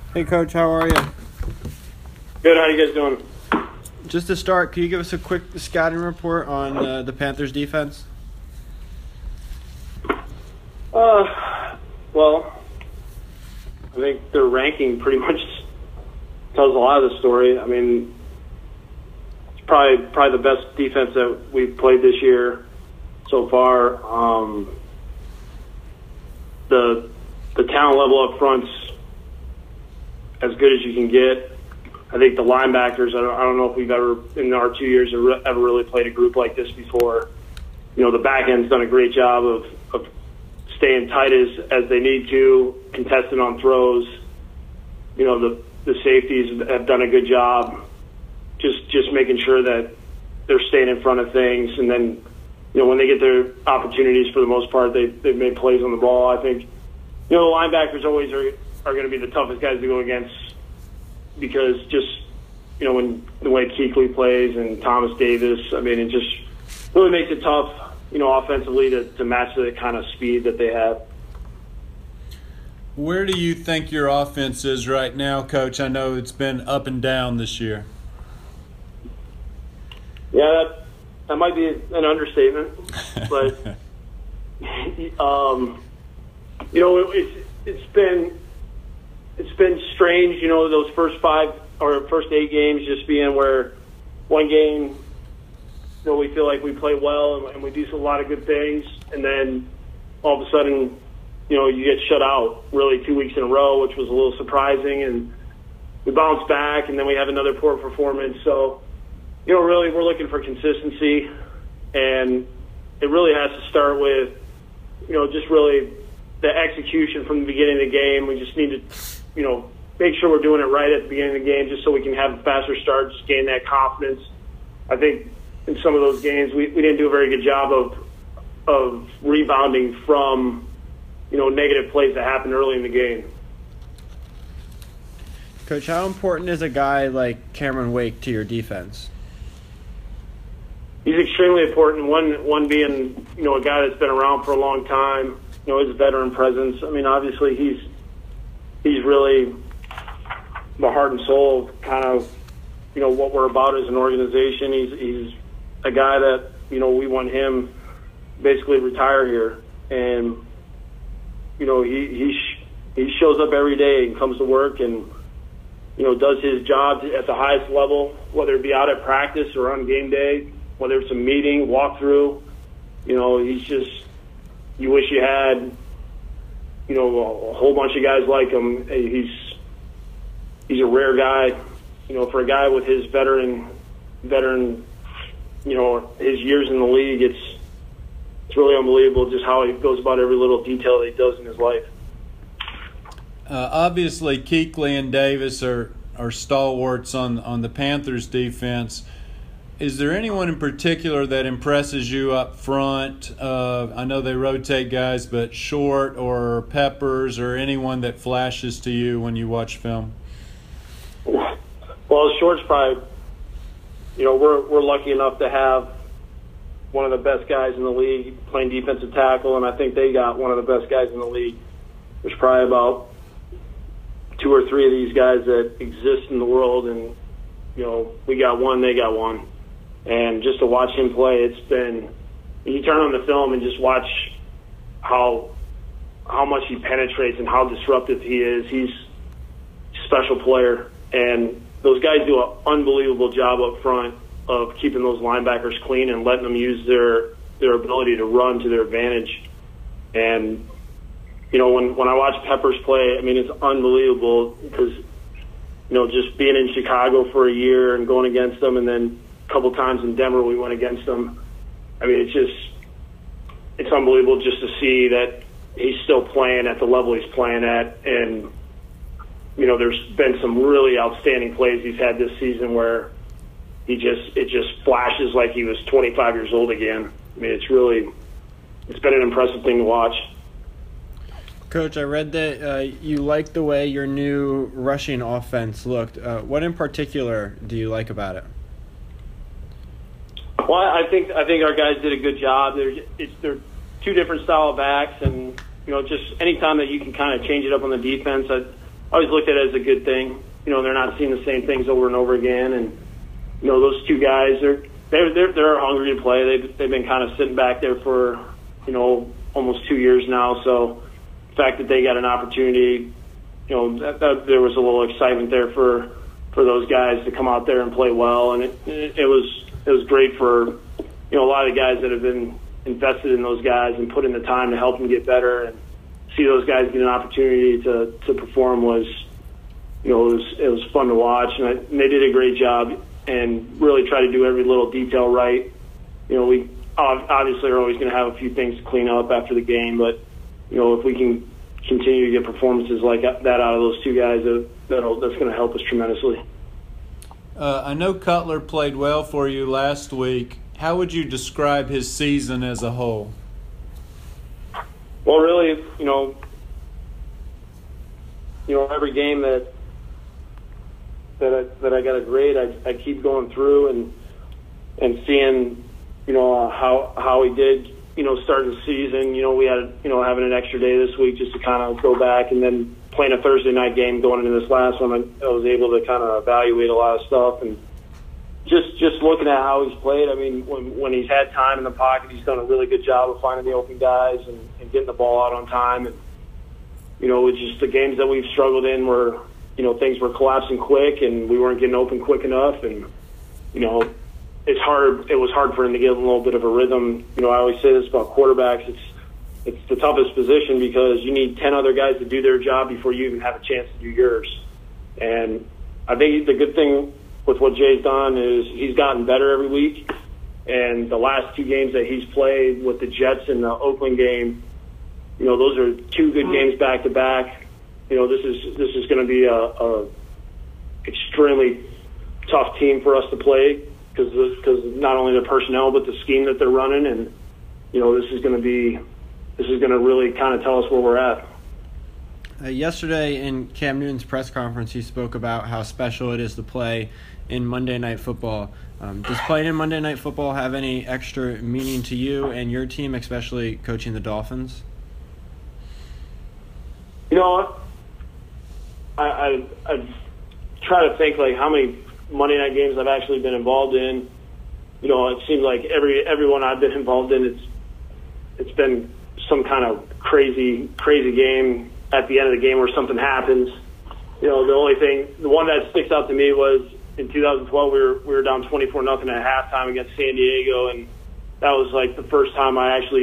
Hey, Coach, how are you? Good. How you guys doing? Just to start, can you give us a quick scouting report on the Panthers defense? Well, I think their ranking pretty much tells a lot of the story. I mean, it's probably the best defense that we've played this year so far. The talent level up front's as good as you can get. I think the linebackers, I don't know if we've ever, in our 2 years, ever really played a group like this before. You know, the back end's done a great job of staying tight as they need to, contesting on throws. You know, the safeties have done a good job just making sure that they're staying in front of things. And then, you know, when they get their opportunities, for the most part, they've made plays on the ball. I think, you know, the linebackers always are going to be the toughest guys to go against because just, you know, when the way Kuechly plays and Thomas Davis, I mean, it just really makes it tough, you know, offensively to match the kind of speed that they have. Where do you think your offense is right now, Coach? I know it's been up and down this year. Yeah, that might be an understatement, but you know, it's been strange. You know, those first 5 or first 8 games just being where one game, you know, we feel like we play well and we do a lot of good things, and then all of a sudden, you know, you get shut out really 2 weeks in a row, which was a little surprising, and we bounce back, and then we have another poor performance. So, you know, really we're looking for consistency, and it really has to start with, you know, just really the execution from the beginning of the game. We just need to, you know, make sure we're doing it right at the beginning of the game just so we can have a faster start, just gain that confidence. I think in some of those games we didn't do a very good job of rebounding from, you know, negative plays that happened early in the game. Coach, how important is a guy like Cameron Wake to your defense? He's extremely important. One being, you know, a guy that's been around for a long time, you know, his veteran presence. I mean, obviously he's really the heart and soul of kind of, you know, what we're about as an organization. He's a guy that, you know, we want him basically retire here, and you know, he shows up every day and comes to work and, you know, does his job at the highest level, whether it be out at practice or on game day, whether it's a meeting, walkthrough. You know, he's just, you wish you had, you know, a whole bunch of guys like him. He's a rare guy, you know, for a guy with his veteran, you know, his years in the league. It's really unbelievable just how he goes about every little detail that he does in his life. Obviously, Kuechly and Davis are stalwarts on the Panthers defense. Is there anyone in particular that impresses you up front? I know they rotate guys, but Short or Peppers or anyone that flashes to you when you watch film? Well, Short's probably, you know, we're lucky enough to have one of the best guys in the league playing defensive tackle, and I think they got one of the best guys in the league. There's probably about 2 or 3 of these guys that exist in the world, and, you know, we got one, they got one. And just to watch him play, it's been, you turn on the film and just watch how much he penetrates and how disruptive he is. He's a special player, and those guys do an unbelievable job up front of keeping those linebackers clean and letting them use their ability to run to their advantage. And, you know, when I watch Peppers play, I mean, it's unbelievable because, you know, just being in Chicago for a year and going against them, and then a couple times in Denver we went against them. I mean, it's unbelievable just to see that he's still playing at the level he's playing at. And, you know, there's been some really outstanding plays he's had this season where it just flashes like he was 25 years old again. I mean, it's been an impressive thing to watch. Coach, I read that you like the way your new rushing offense looked. What in particular do you like about it? Well, I think our guys did a good job. They're 2 different style of backs, and, you know, just anytime that you can kind of change it up on the defense, always looked at it as a good thing. You know, they're not seeing the same things over and over again, and you know, those two guys they're hungry to play. They've been kind of sitting back there for, you know, almost 2 years now. So the fact that they got an opportunity, you know, that there was a little excitement there for those guys to come out there and play well, and it was great for, you know, a lot of the guys that have been invested in those guys and put in the time to help them get better, and see those guys get an opportunity to perform was, you know, it was fun to watch, and they did a great job and really try to do every little detail right. You know, we obviously are always going to have a few things to clean up after the game, but, you know, if we can continue to get performances like that out of those two guys, that's going to help us tremendously. I know Cutler played well for you last week. How would you describe his season as a whole? Well, really, you know, every game that I got a grade, I keep going through and seeing, you know, how he did, you know, start the season. You know, we had, you know, having an extra day this week just to kind of go back, and then playing a Thursday night game going into this last one, I was able to kind of evaluate a lot of stuff, and just looking at how he's played. I mean, when he's had time in the pocket, he's done a really good job of finding the open guys and getting the ball out on time. And, you know, it's just the games that we've struggled in where, you know, things were collapsing quick and we weren't getting open quick enough. And, you know, it was hard for him to get a little bit of a rhythm. You know, I always say this about quarterbacks. It's the toughest position because you need 10 other guys to do their job before you even have a chance to do yours. And I think the good thing with what Jay's done is he's gotten better every week. And the last two games that he's played with the Jets and the Oakland game, you know, those are two good games back to back. You know, this is going to be a extremely tough team for us to play because not only the personnel but the scheme that they're running, and you know, this is going to really kind of tell us where we're at. Yesterday in Cam Newton's press conference, he spoke about how special it is to play in Monday Night Football. Does playing in Monday Night Football have any extra meaning to you and your team, especially coaching the Dolphins? You know, I try to think like how many Monday night games I've actually been involved in. You know, it seems like everyone I've been involved in, it's been some kind of crazy game at the end of the game where something happens. You know, the one that sticks out to me was in 2012 we were down 24-0 at halftime against San Diego, and that was like the first time I got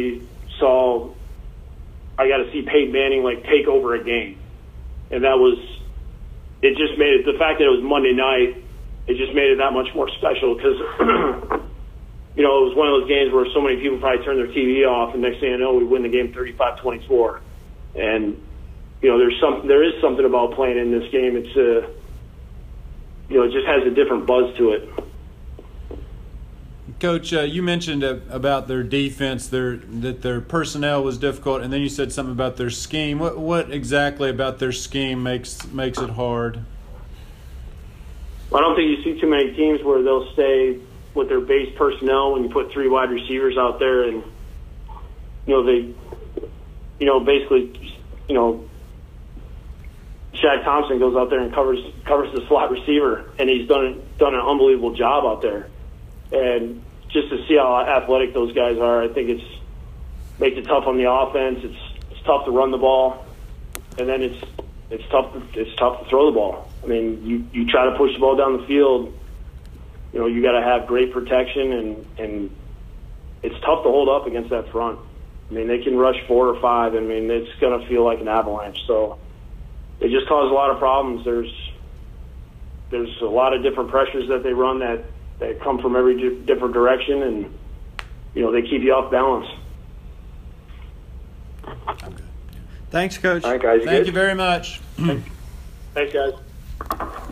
to see Peyton Manning like take over a game, and it just made it, the fact that it was Monday night, it just made it that much more special because you know, it was one of those games where so many people probably turned their TV off, and next thing you know, we win the game 35-24. And you know, there is something about playing in this game. It's you know, it just has a different buzz to it. Coach, you mentioned about their defense, that their personnel was difficult, and then you said something about their scheme. What exactly about their scheme makes it hard? Well, I don't think you see too many teams where they'll stay with their base personnel when you put three wide receivers out there, and you know, they, you know, basically, you know, Shaq Thompson goes out there and covers the slot receiver, and he's done an unbelievable job out there. And just to see how athletic those guys are, I think makes it tough on the offense. It's tough to run the ball, and then it's tough to throw the ball. I mean, you try to push the ball down the field, you know, you got to have great protection, and it's tough to hold up against that front. I mean, they can rush 4 or 5. I mean, it's going to feel like an avalanche. So it just causes a lot of problems. There's a lot of different pressures that they run that come from every different direction, and you know, they keep you off balance. Thanks, Coach. All right, guys. Thank you very much. Thanks, guys.